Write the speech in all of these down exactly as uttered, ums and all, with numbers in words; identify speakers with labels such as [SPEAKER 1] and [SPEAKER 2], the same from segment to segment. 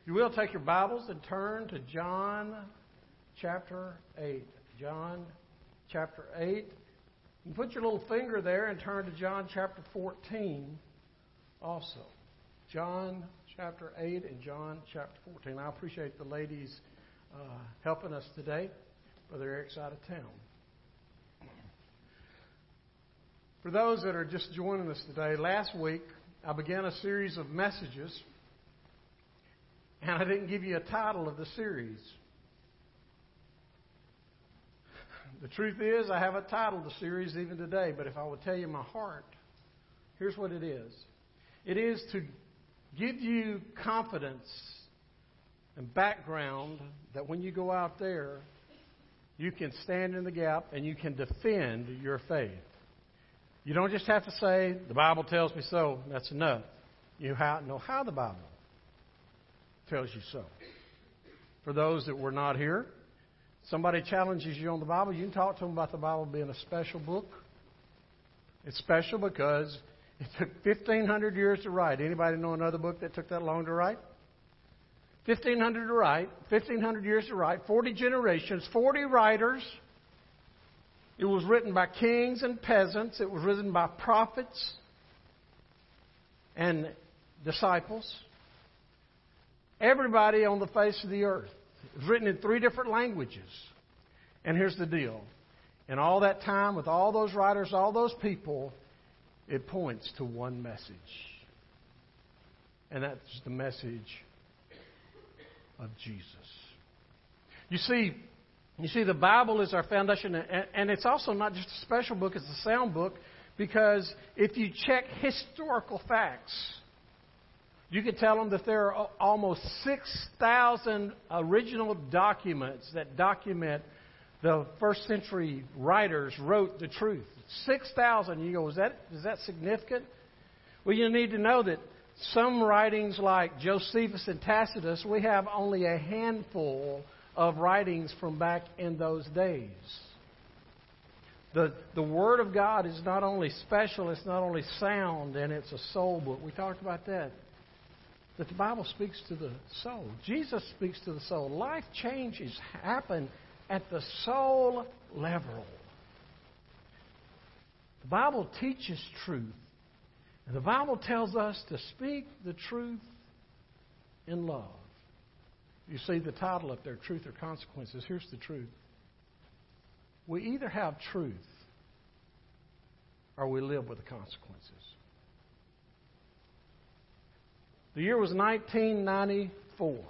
[SPEAKER 1] you will, take your Bibles and turn to John chapter eight. John chapter eight. You put your little finger there and turn to John chapter fourteen also. John chapter eight and John chapter fourteen. I appreciate the ladies uh, helping us today. Brother Eric's out of town. For those that are just joining us today, last week I began a series of messages, and I didn't give you a title of the series. The truth is, I have a title to the series even today, but if I would tell you my heart, here's what it is. It is to give you confidence and background that when you go out there, you can stand in the gap and you can defend your faith. You don't just have to say, the Bible tells me so, that's enough. You know how the Bible tells you so. For those that were not here, somebody challenges you on the Bible, you can talk to them about the Bible being a special book. It's special because it took fifteen hundred years to write. Anybody know another book that took that long to write? fifteen hundred to write, fifteen hundred years to write, forty generations, forty writers. It was written by kings and peasants. It was written by prophets and disciples. Everybody on the face of the earth. It was written in three different languages. And here's the deal. In all that time, with all those writers, all those people, it points to one message. And that's the message of Jesus. You see, you see, the Bible is our foundation, and it's also not just a special book, it's a sound book, because if you check historical facts, you can tell them that there are almost six thousand original documents that document the first century writers wrote the truth. six thousand. You go, is that, is that significant? Well, you need to know that some writings like Josephus and Tacitus, we have only a handful of writings from back in those days. The, the Word of God is not only special, it's not only sound, and it's a soul book. We talked about that. That the Bible speaks to the soul. Jesus speaks to the soul. Life changes happen at the soul level. The Bible teaches truth. And the Bible tells us to speak the truth in love. You see the title up there, Truth or Consequences. Here's the truth. We either have truth or we live with the consequences. The year was nineteen ninety-four.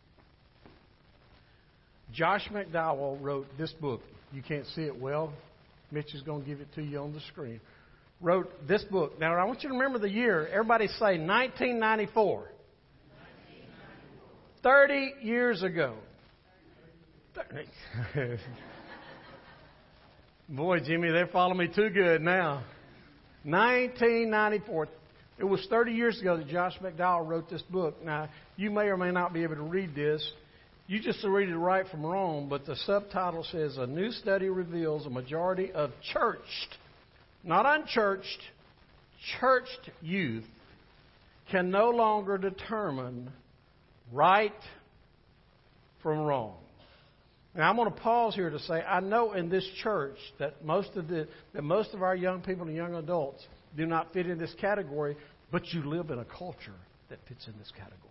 [SPEAKER 1] Josh McDowell wrote this book. You can't see it well. Mitch is going to give it to you on the screen. Wrote this book. Now, I want you to remember the year. Everybody say nineteen ninety-four. thirty years ago. Boy, Jimmy, they're following me too good now. nineteen ninety-four. It was thirty years ago that Josh McDowell wrote this book. Now, you may or may not be able to read this. You just read it right from wrong, but the subtitle says, A New Study Reveals a Majority of Churched, not unchurched, churched youth can no longer determine right from wrong. Now, I'm going to pause here to say, I know in this church that most of the that most of our young people and young adults do not fit in this category, but you live in a culture that fits in this category.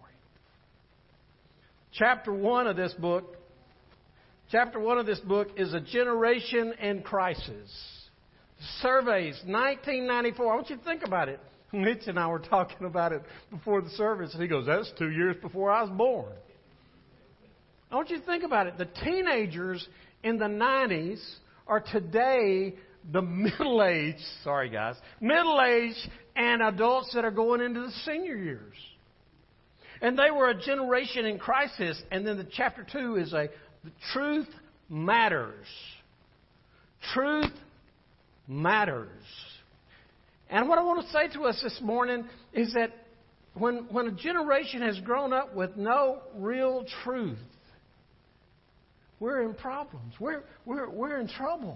[SPEAKER 1] Chapter one of this book, chapter one of this book is A Generation in Crisis. Surveys, nineteen ninety-four. I want you to think about it. Mitch and I were talking about it before the service, and he goes, that's two years before I was born. I want you to think about it. The teenagers in the nineties are today the middle-aged, sorry guys, middle-aged and adults that are going into the senior years. And they were a generation in crisis. And then the chapter two is a, the truth matters. Truth matters. And what I want to say to us this morning is that when, when a generation has grown up with no real truth, we're in problems. We're, we're, we're in trouble.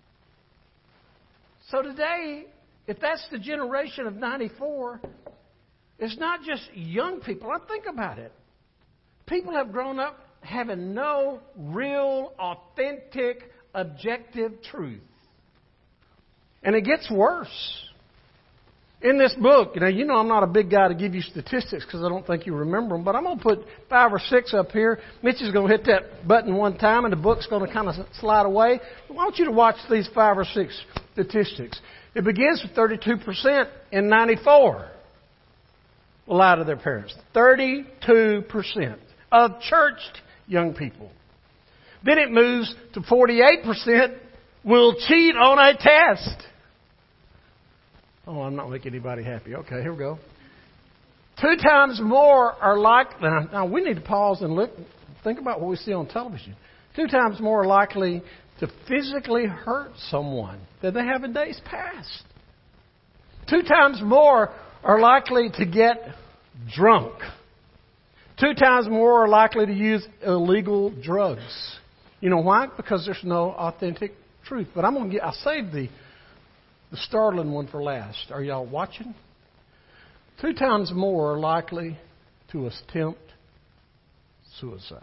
[SPEAKER 1] So today, if that's the generation of ninety-four, it's not just young people. I think about it. People have grown up having no real, authentic, objective truth. And it gets worse. In this book, you know, you know I'm not a big guy to give you statistics because I don't think you remember them, but I'm going to put five or six up here. Mitch is going to hit that button one time and the book's going to kind of slide away. I want you to watch these five or six statistics. It begins with thirty-two percent in ninety-four lied to their parents. thirty-two percent of churched young people. Then it moves to forty-eight percent will cheat on a test. Oh, I'm not making anybody happy. Okay, here we go. Two times more are likely. Now, now we need to pause and look, think about what we see on television. Two times more likely to physically hurt someone than they have in days past. Two times more are likely to get drunk. Two times more are likely to use illegal drugs. You know why? Because there's no authentic truth. But I'm going to get. I'll save the the startling one for last. Are y'all watching? Two times more are likely to attempt suicide.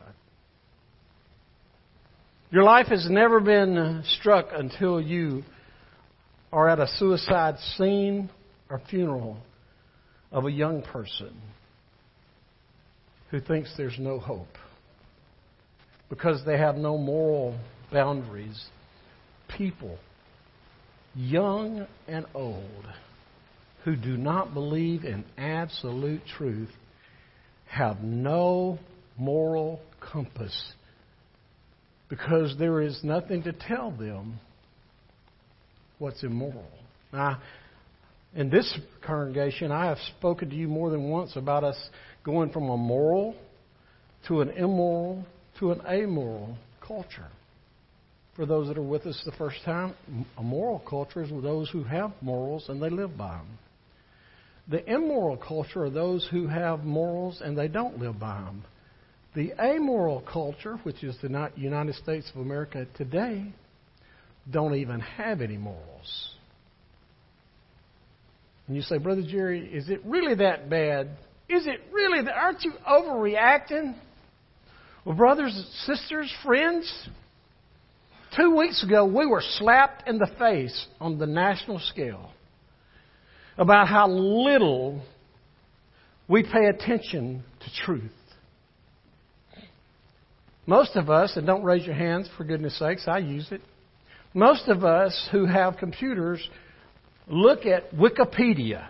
[SPEAKER 1] Your life has never been struck until you are at a suicide scene or funeral of a young person who thinks there's no hope because they have no moral boundaries. People, young and old, who do not believe in absolute truth have no moral compass because there is nothing to tell them what's immoral. Now, in this congregation, I have spoken to you more than once about us going from a moral to an immoral to an amoral culture. For those that are with us the first time, a moral culture is those who have morals and they live by them. The immoral culture are those who have morals and they don't live by them. The amoral culture, which is the United States of America today, don't even have any morals. And you say, Brother Jerry, is it really that bad? Is it really that? Aren't you overreacting? Well, brothers, sisters, friends, two weeks ago we were slapped in the face on the national scale about how little we pay attention to truth. Most of us, and don't raise your hands for goodness sakes, I use it. Most of us who have computers look at Wikipedia.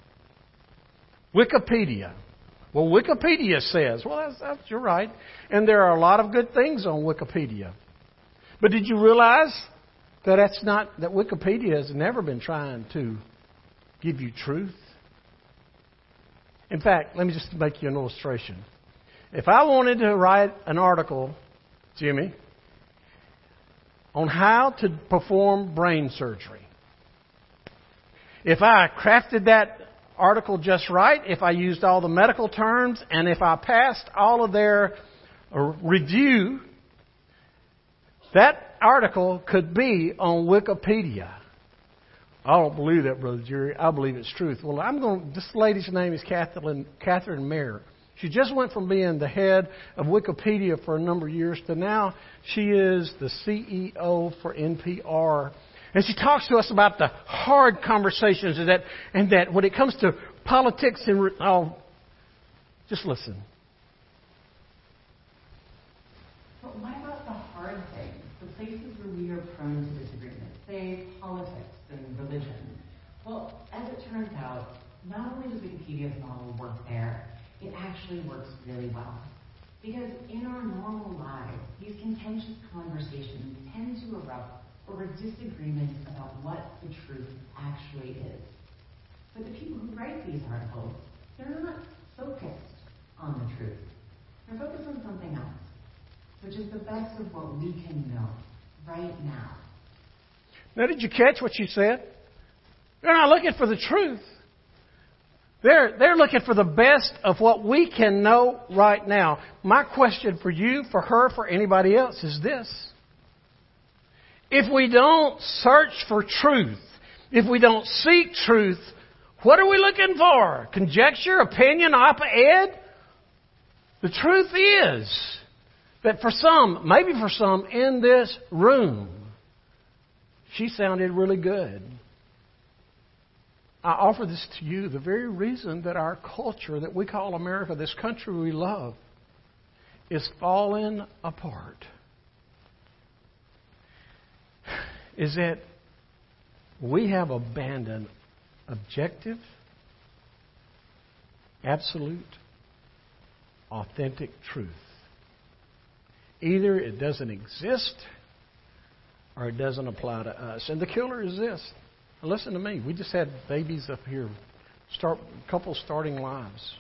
[SPEAKER 1] Wikipedia. Well, Wikipedia says, well, that's, that's, you're right. And there are a lot of good things on Wikipedia. But did you realize that that's not, that Wikipedia has never been trying to give you truth? In fact, let me just make you an illustration. If I wanted to write an article, Jimmy, on how to perform brain surgery, if I crafted that article just right, if I used all the medical terms, and if I passed all of their review, that article could be on Wikipedia. I don't believe that, Brother Jerry. I believe it's truth. Well, I'm going. This lady's name is Catherine Catherine Mayer. She just went from being the head of Wikipedia for a number of years to now she is the C E O for N P R. And she talks to us about the hard conversations and that, and that when it comes to politics and oh, just listen.
[SPEAKER 2] But what about the hard things, the places where we are prone to disagreement, say politics and religion? Well, as it turns out, not only does Wikipedia's model work there, it actually works really well. Because in our normal lives, these contentious conversations tend to erupt over disagreements about what the truth actually is. But the people who write these articles, they're not focused on the truth. They're focused on something else, which is the best of what we can know right now.
[SPEAKER 1] Now, did you catch what she said? They're not looking for the truth. They're, they're looking for the best of what we can know right now. My question for you, for her, for anybody else is this. If we don't search for truth, if we don't seek truth, what are we looking for? Conjecture, opinion, op-ed? The truth is that for some, maybe for some in this room, she sounded really good. I offer this to you. The very reason that our culture that we call America, this country we love, is falling apart is that we have abandoned objective, absolute, authentic truth. Either it doesn't exist or it doesn't apply to us. And the killer is this. Listen to me. We just had babies up here, start couples starting lives.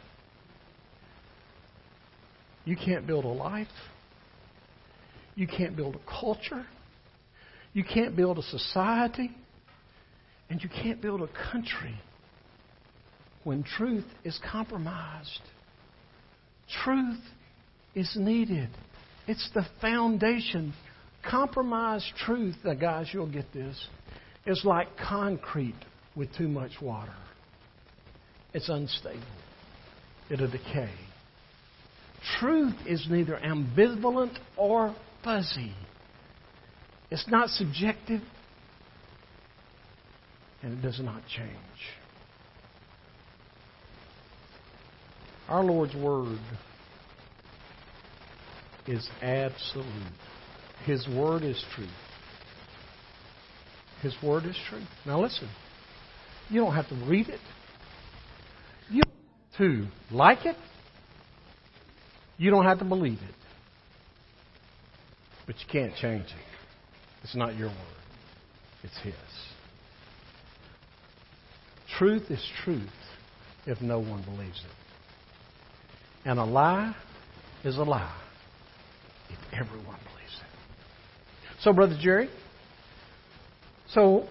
[SPEAKER 1] You can't build a life. You can't build a culture. You can't build a society. And you can't build a country when truth is compromised. Truth is needed. It's the foundation. Compromised truth, now guys, you'll get this, is like concrete with too much water. It's unstable. It'll decay. Truth is neither ambivalent or fuzzy. It's not subjective, and it does not change. Our Lord's Word is absolute. His Word is truth. His Word is truth. Now listen, you don't have to read it. You don't have to like it. You don't have to believe it. But you can't change it. It's not your Word. It's His. Truth is truth if no one believes it. And a lie is a lie if everyone believes it. So, Brother Jerry, so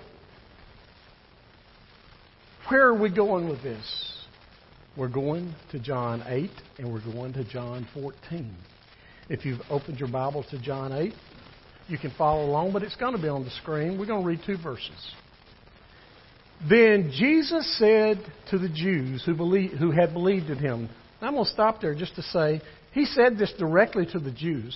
[SPEAKER 1] where are we going with this? We're going to John eight and we're going to John fourteen. If you've opened your Bible to John eight, you can follow along, but it's going to be on the screen. We're going to read two verses. Then Jesus said to the Jews who believe, who had believed in Him. I'm going to stop there just to say, He said this directly to the Jews.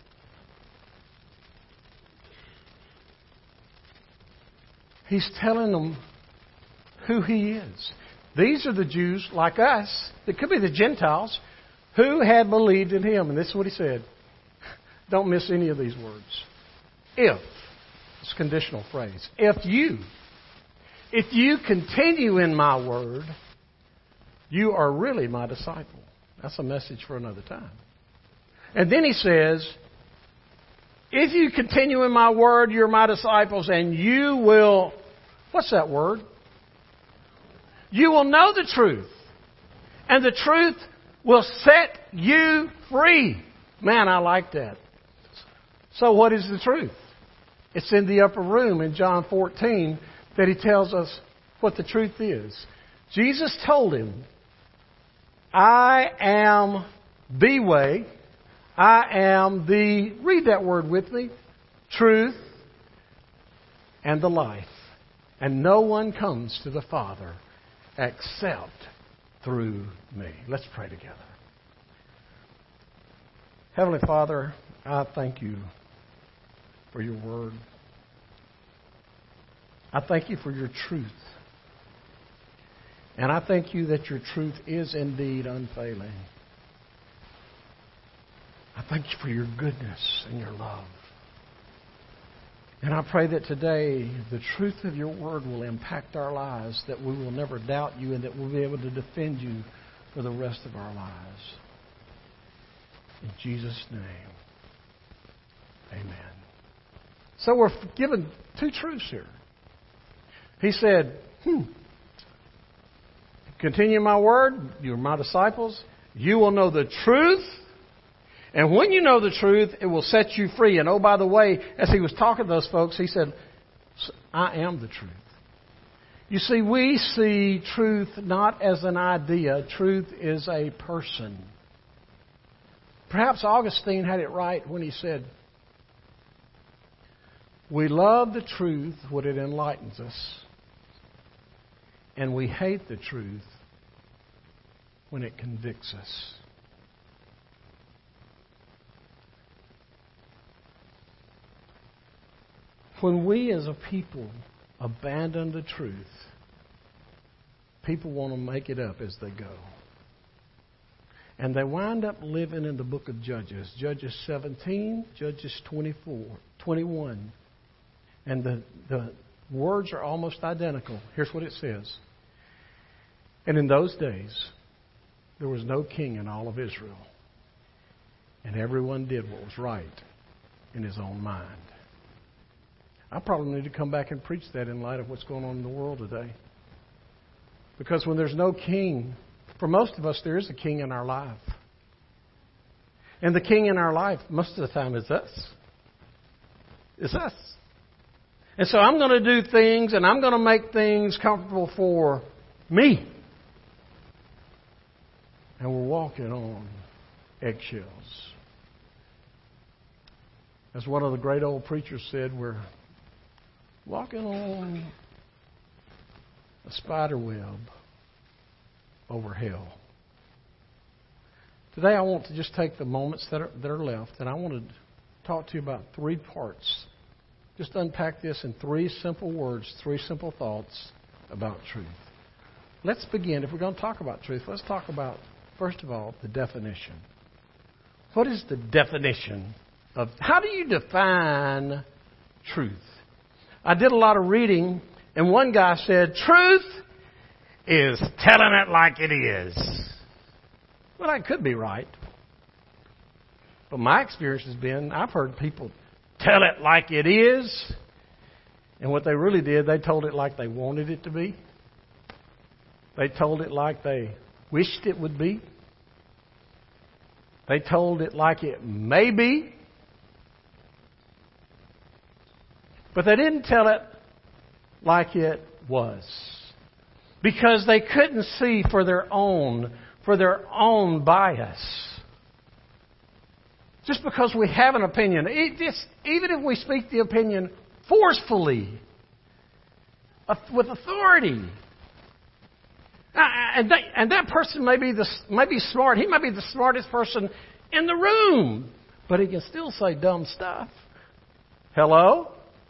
[SPEAKER 1] He's telling them who He is. These are the Jews like us, it could be the Gentiles, who had believed in Him. And this is what He said. Don't miss any of these words. If, it's a conditional phrase, if you, if you continue in my word, you are really my disciple. That's a message for another time. And then He says, if you continue in my word, you're my disciples, and you will, what's that word? You will know the truth. And the truth will set you free. Man, I like that. So what is the truth? It's in the upper room in John fourteen that He tells us what the truth is. Jesus told him, I am the way. I am the, read that word with me, truth and the life. And no one comes to the Father except through me. Let's pray together. Heavenly Father, I thank You for Your word. I thank You for Your truth. And I thank You that Your truth is indeed unfailing. I thank You for Your goodness and Your love. And I pray that today the truth of Your word will impact our lives, that we will never doubt You and that we'll be able to defend You for the rest of our lives. In Jesus' name, amen. So we're given two truths here. He said, hmm, continue my word, you're my disciples, you will know the truth, and when you know the truth, it will set you free. And oh, by the way, as He was talking to those folks, He said, I am the truth. You see, we see truth not as an idea. Truth is a person. Perhaps Augustine had it right when he said, we love the truth when it enlightens us, and we hate the truth when it convicts us. When we as a people abandon the truth, people want to make it up as they go. And they wind up living in the book of Judges. Judges seventeen, Judges twenty-four, twenty-one. And the, the words are almost identical. Here's what it says. And in those days, there was no king in all of Israel. And everyone did what was right in his own mind. I probably need to come back and preach that in light of what's going on in the world today. Because when there's no king, for most of us, there is a king in our life. And the king in our life, most of the time, is us. It's us. And so I'm going to do things, and I'm going to make things comfortable for me. And we're walking on eggshells. As one of the great old preachers said, we're walking on a spider web over hell. Today I want to just take the moments that are, that are left, and I want to talk to you about three parts. Just unpack this in three simple words, three simple thoughts about truth. Let's begin. If we're going to talk about truth, let's talk about, first of all, the definition. What is the definition of, how do you define truth? I did a lot of reading, and one guy said, truth is telling it like it is. Well, that could be right. But my experience has been, I've heard people tell it like it is, and what they really did, they told it like they wanted it to be. They told it like they wished it would be. They told it like it may be. But they didn't tell it like it was. Because they couldn't see for their own, for their own bias. Just because we have an opinion, it just, even if we speak the opinion forcefully, with authority, and that, and that person may be, the, may be smart, he might be the smartest person in the room, but he can still say dumb stuff. Hello?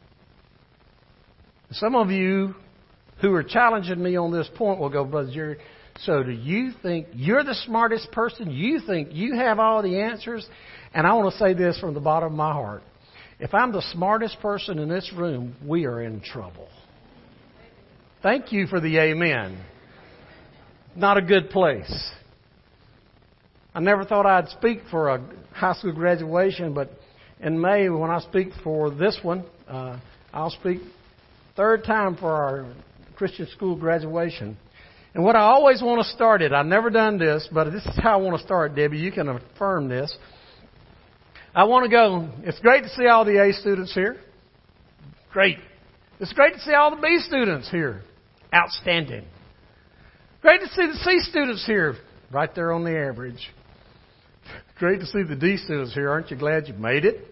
[SPEAKER 1] Some of you who are challenging me on this point will go, Brother Jerry, so do you think you're the smartest person? You think you have all the answers? And I want to say this from the bottom of my heart. If I'm the smartest person in this room, we are in trouble. Thank you for the amen. Not a good place. I never thought I'd speak for a high school graduation, but in May when I speak for this one, uh, I'll speak third time for our Christian school graduation. And what I always want to start it, I've never done this, but this is how I want to start, Debbie. You can affirm this. I want to go, it's great to see all the A students here. Great. It's great to see all the B students here. Outstanding. Great to see the C students here. Right there on the average. Great to see the D students here. Aren't you glad you made it?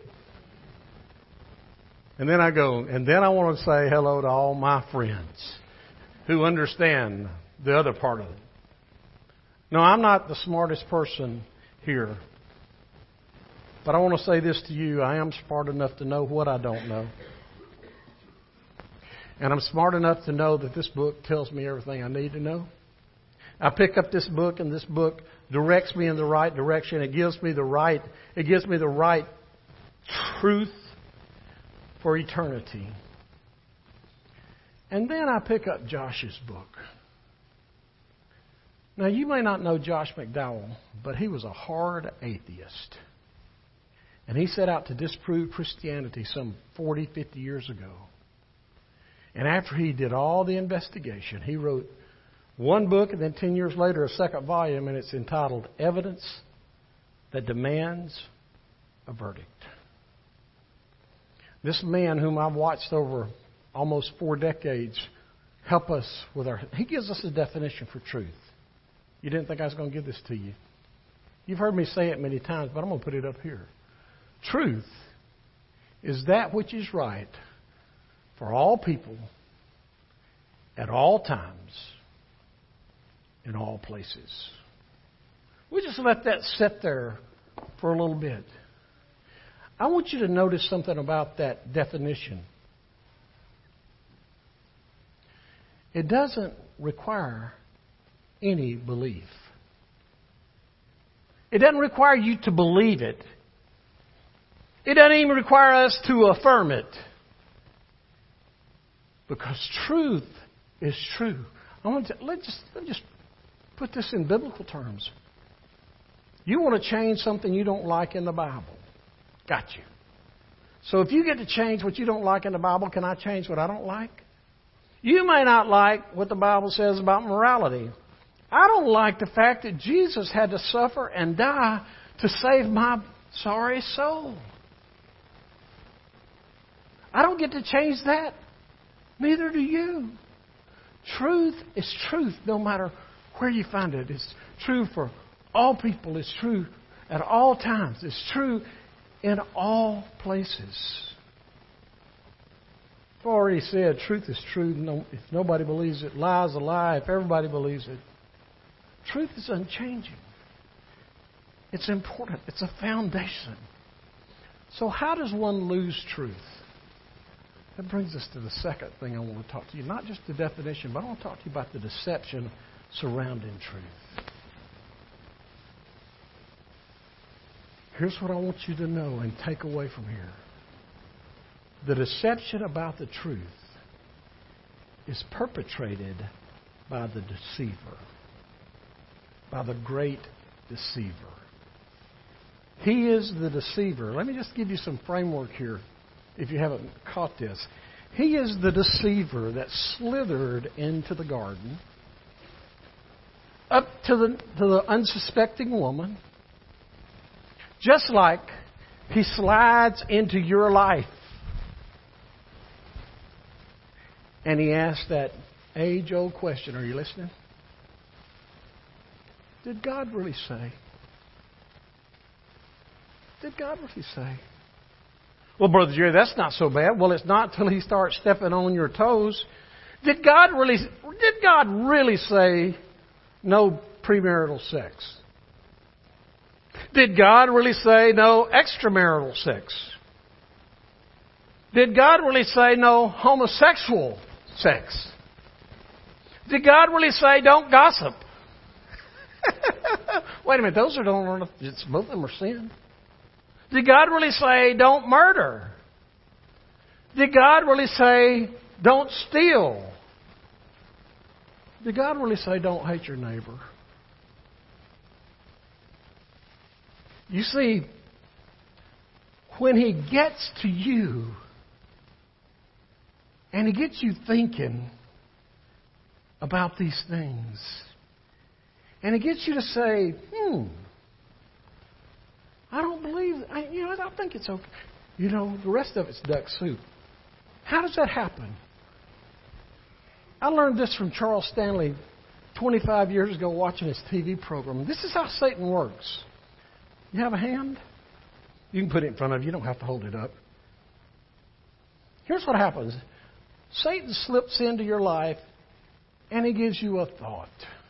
[SPEAKER 1] And then I go, and then I want to say hello to all my friends who understand the other part of it. No, I'm not the smartest person here. But I want to say this to you. I am smart enough to know what I don't know. And I'm smart enough to know that this book tells me everything I need to know. I pick up this book, and this book directs me in the right direction. It gives me the right, it gives me the right truth for eternity. And then I pick up Josh's book. Now, you may not know Josh McDowell, but he was a hard atheist. And he set out to disprove Christianity some forty, fifty years ago. And after he did all the investigation, he wrote one book, and then ten years later a second volume, and it's entitled Evidence That Demands a Verdict. This man whom I've watched over almost four decades help us with our... He gives us a definition for truth. You didn't think I was going to give this to you. You've heard me say it many times, but I'm going to put it up here. Truth is that which is right for all people at all times in all places. We just let that sit there for a little bit. I want you to notice something about that definition. it doesn't require any belief. It doesn't require you to believe it. It doesn't even require us to affirm it. Because truth is true. I want to let's just, let's just put this in biblical terms. You want to change something you don't like in the Bible. Got you. So if you get to change what you don't like in the Bible, can I change what I don't like? You may not like what the Bible says about morality. I don't like the fact that Jesus had to suffer and die to save my sorry soul. I don't get to change that. Neither do you. Truth is truth no matter where you find it. It's true for all people. It's true at all times. It's true in all places. I've already said truth is true. No, if nobody believes it, lie is a lie. If everybody believes it, truth is unchanging. It's important. It's a foundation. So how does one lose truth? That brings us to the second thing I want to talk to you. Not just the definition, but I want to talk to you about the deception surrounding truth. Here's what I want you to know and take away from here. The deception about the truth is perpetrated by the deceiver, by the great deceiver. He is the deceiver. Let me just give you some framework here if you haven't caught this. He is the deceiver that slithered into the garden up to the, to the unsuspecting woman, just like he slides into your life. And he asks that age-old question. Are you listening? Did God really say? Did God really say? Well, Brother Jerry, that's not so bad. Well, it's not till he starts stepping on your toes. Did God really, did God really say no premarital sex? Did God really say no extramarital sex? Did God really say no homosexual sex? Did God really say don't gossip? Wait a minute, those are don't. Both of them are sin. Did God really say don't murder? Did God really say don't steal? Did God really say don't hate your neighbor? You see, when He gets to you and He gets you thinking about these things, and He gets you to say, hmm, I don't believe, I, you know, I don't think it's okay. You know, the rest of it's duck soup. How does that happen? I learned this from Charles Stanley twenty-five years ago watching his T V program. This is how Satan works. You have a hand? You can put it in front of you. You don't have to hold it up. Here's what happens. Satan slips into your life and he gives you a thought.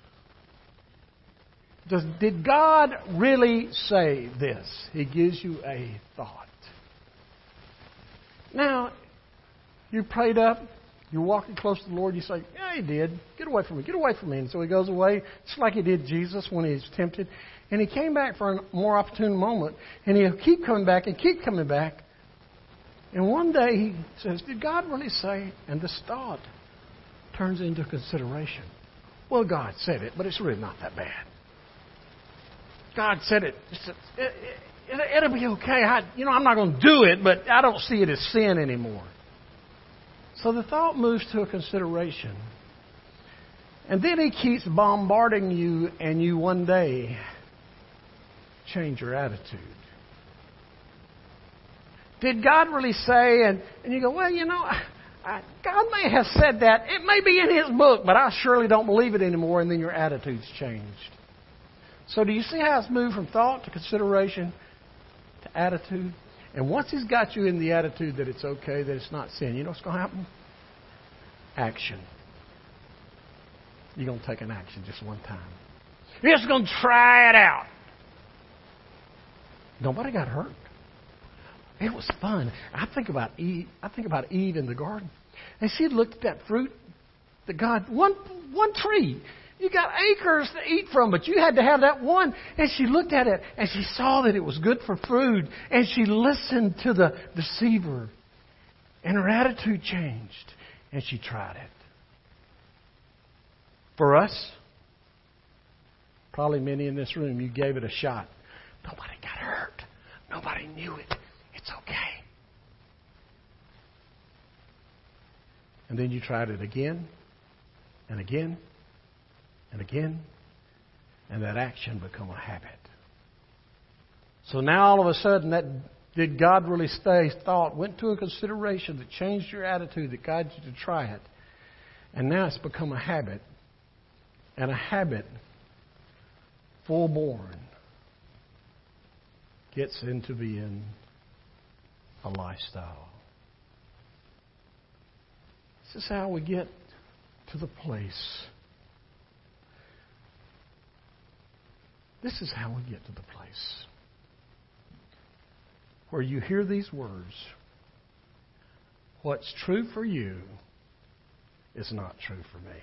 [SPEAKER 1] Does, did God really say this? He gives you a thought. Now, you prayed up, you're walking close to the Lord, you say, yeah, He did. Get away from me, get away from me. And so He goes away, just like He did Jesus when He was tempted. And He came back for a more opportune moment, and He'll keep coming back and keep coming back. And one day He says, did God really say? And this thought turns into consideration. Well, God said it, but it's really not that bad. God said it. It, it, it it'll be okay. I, you know, I'm not going to do it, but I don't see it as sin anymore. So the thought moves to a consideration. And then he keeps bombarding you, and you one day change your attitude. Did God really say? And, and you go, well, you know, I, I, God may have said that. It may be in His book, but I surely don't believe it anymore. And then your attitude's changed. So do you see how it's moved from thought to consideration to attitude? And once He's got you in the attitude that it's okay, that it's not sin, you know what's going to happen? Action. You're going to take an action just one time. You're just going to try it out. Nobody got hurt. It was fun. I think about Eve. I think about Eve in the garden, and she looked at that fruit, that God, one, one tree. You got acres to eat from, but you had to have that one. And she looked at it and she saw that it was good for food. And she listened to the deceiver. And her attitude changed. And she tried it. For us, probably many in this room, you gave it a shot. Nobody got hurt. Nobody knew it. It's okay. And then you tried it again and again and again, and that action become a habit. So now all of a sudden, that did God really stay thought went to a consideration that changed your attitude, that guided you to try it, and now it's become a habit, and a habit full-born gets into being a lifestyle. This is how we get to the place. This is how we get to the place where you hear these words. What's true for you is not true for me.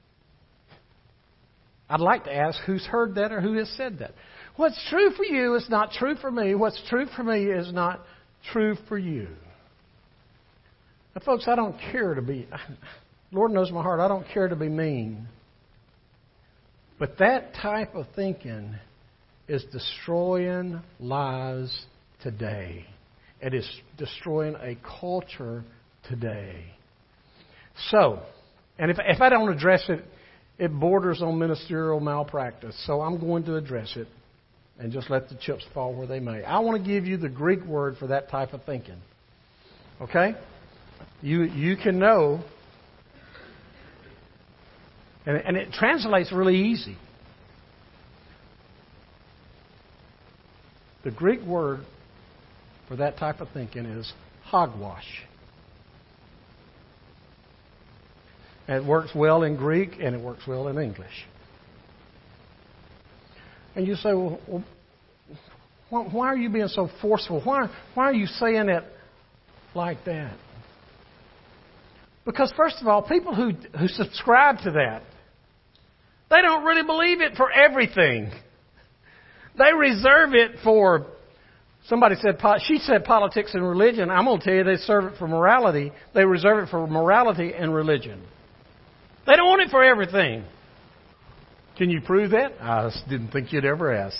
[SPEAKER 1] I'd like to ask who's heard that or who has said that. What's true for you is not true for me. What's true for me is not true for you. Now, folks, I don't care to be, Lord knows my heart, I don't care to be mean. But that type of thinking is destroying lives today. It is destroying a culture today. So, and if, if I don't address it, it borders on ministerial malpractice. So I'm going to address it and just let the chips fall where they may. I want to give you the Greek word for that type of thinking. Okay? You you can know, and, and it translates really easy. The Greek word for that type of thinking is hogwash. And it works well in Greek and it works well in English. And you say, well, well why are you being so forceful? Why, why are you saying it like that? Because, first of all, people who, who subscribe to that, they don't really believe it for everything. They reserve it for, somebody said, she said politics and religion. I'm going to tell you they serve it for morality. They reserve it for morality and religion. They don't want it for everything. Can you prove that? I just didn't think you'd ever ask.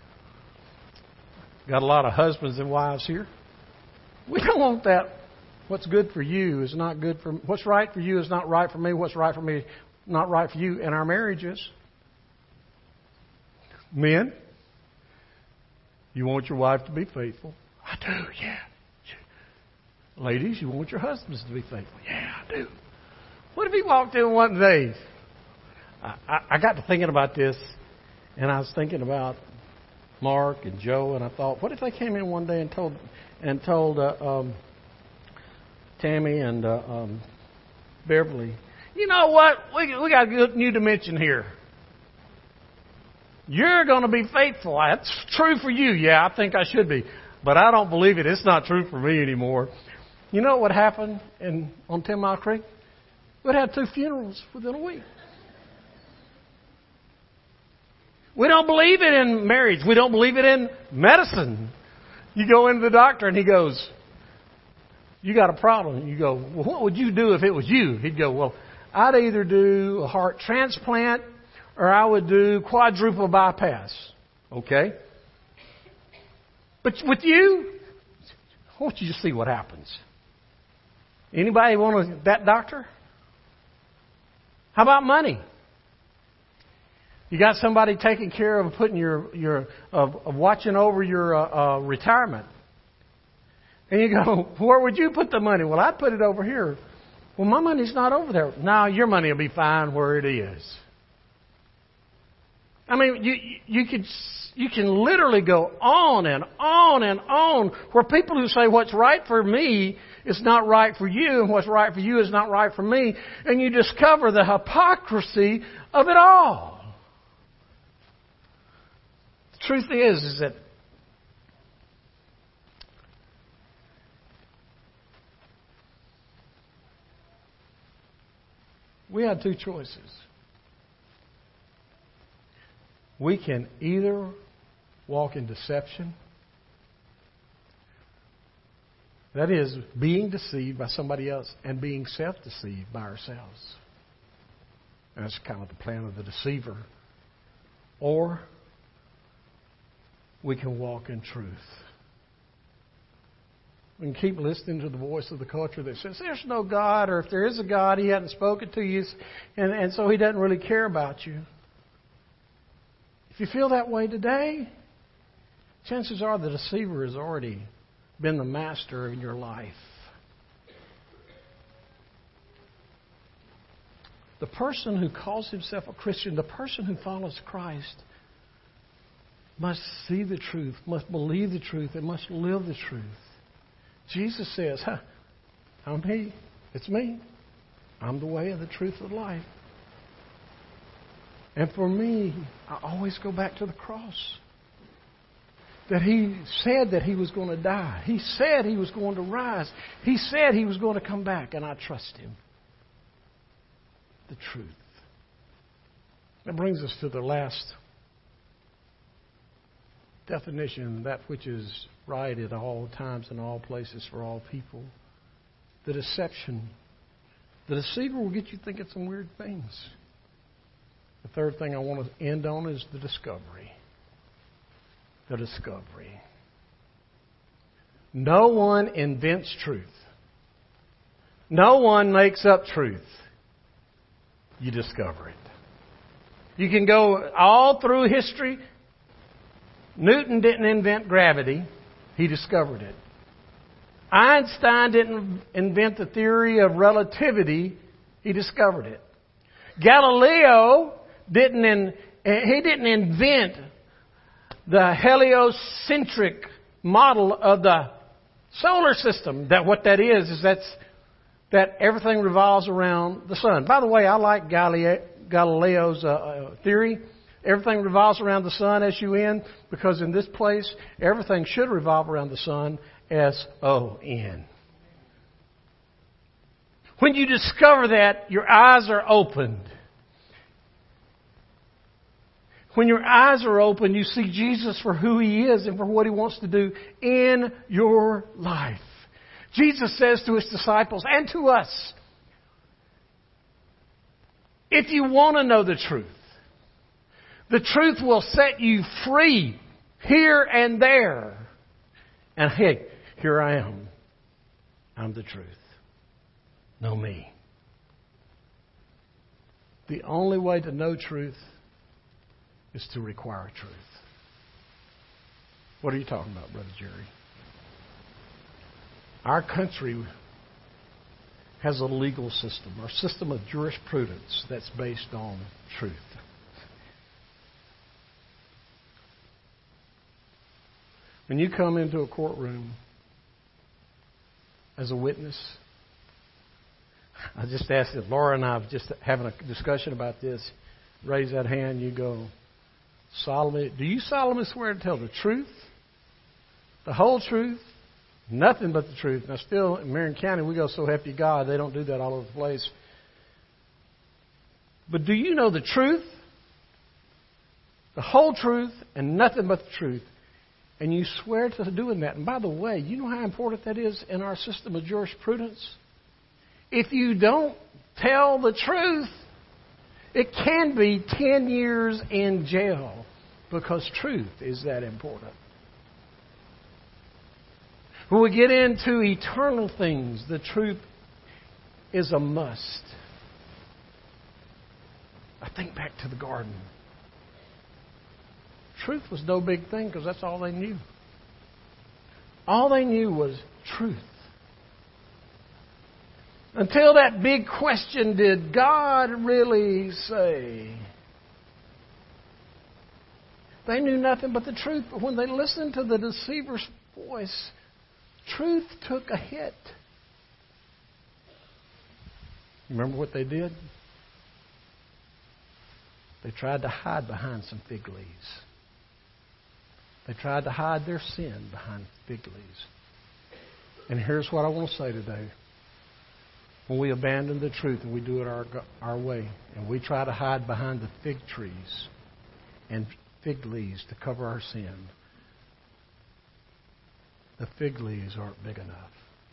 [SPEAKER 1] Got a lot of husbands and wives here. We don't want that. What's good for you is not good for me. What's right for you is not right for me. What's right for me, not right for you in our marriages. Men, you want your wife to be faithful. I do, yeah. Ladies, you want your husbands to be faithful. Yeah, I do. What if he walked in one day? I, I, I got to thinking about this, and I was thinking about Mark and Joe, and I thought, what if they came in one day and told and told uh, um, Tammy and uh, um, Beverly, you know what? We we got a new dimension here. You're going to be faithful. That's true for you. Yeah, I think I should be. But I don't believe it. It's not true for me anymore. You know what happened in on Ten Mile Creek? We'd had two funerals within a week. We don't believe it in marriage. We don't believe it in medicine. You go into the doctor and he goes, you got a problem. You go, well, what would you do if it was you? He'd go, well, I'd either do a heart transplant or I would do quadruple bypass. Okay? But with you, I want you to see what happens. Anybody want a, that doctor? How about money? You got somebody taking care of putting your your of, of watching over your uh, uh, retirement, and you go, where would you put the money? Well, I'd put it over here. Well, my money's not over there. No, your money will be fine where it is. I mean, you you could you can literally go on and on and on where people who say what's right for me is not right for you and what's right for you is not right for me, and you discover the hypocrisy of it all. The truth is, is that We had two choices. We can either walk in deception, that is, being deceived by somebody else and being self-deceived by ourselves. And that's kind of the plan of the deceiver. Or we can walk in truth. We can keep listening to the voice of the culture that says there's no God, or if there is a God, He hasn't spoken to you, and, and so He doesn't really care about you. If you feel that way today, chances are the deceiver has already been the master in your life. The person who calls himself a Christian, the person who follows Christ, must see the truth, must believe the truth, and must live the truth. Jesus says, huh, I'm He. It's me. I'm the way, the truth, and the life. And for me, I always go back to the cross. That He said that He was going to die. He said He was going to rise. He said He was going to come back, and I trust Him. The truth. That brings us to the last definition, that which is right at all times and all places for all people. The deception. The deceiver will get you thinking some weird things. The third thing I want to end on is the discovery. The discovery. No one invents truth. No one makes up truth. You discover it. You can go all through history. Newton didn't invent gravity. He discovered it. Einstein didn't invent the theory of relativity. He discovered it. Galileo didn't in, he didn't invent the heliocentric model of the solar system. That what that is is that's that everything revolves around the sun. By the way, I like Galileo's uh, theory. Everything revolves around the sun, S U N, because in this place, everything should revolve around the sun, S O N. When you discover that, your eyes are opened. When your eyes are open, you see Jesus for who He is and for what He wants to do in your life. Jesus says to His disciples and to us, if you want to know the truth, the truth will set you free here and there. And hey, here I am. I'm the truth. Know me. The only way to know truth is to require truth. What are you talking about, Brother Jerry? Our country has a legal system, or system of jurisprudence that's based on truth. When you come into a courtroom as a witness, I just asked if Laura and I have just having a discussion about this. Raise that hand. You go, solemnly. Do you solemnly swear to tell the truth, the whole truth, nothing but the truth? Now, still in Marion County, we go, so help you God, they don't do that all over the place. But do you know the truth, the whole truth, and nothing but the truth? And you swear to doing that. And by the way, you know how important that is in our system of jurisprudence? If you don't tell the truth, it can be ten years in jail, because truth is that important. When we get into eternal things, the truth is a must. I think back to the garden. Truth was no big thing because that's all they knew. All they knew was truth. Until that big question, did God really say? They knew nothing but the truth. But when they listened to the deceiver's voice, truth took a hit. Remember what they did? They tried to hide behind some fig leaves. They tried to hide their sin behind fig leaves. And here's what I want to say today. when we abandon the truth and we do it our, our way, and we try to hide behind the fig trees and fig leaves to cover our sin, the fig leaves aren't big enough.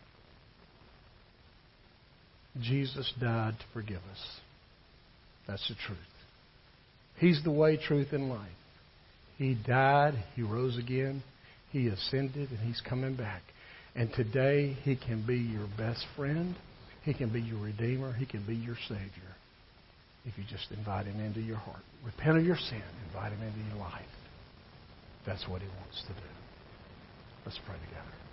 [SPEAKER 1] Jesus died to forgive us. That's the truth. He's the way, truth, and life. He died, He rose again, He ascended, and He's coming back. And today, He can be your best friend. He can be your Redeemer. He can be your Savior. If you just invite Him into your heart. Repent of your sin. Invite Him into your life. That's what He wants to do. Let's pray together.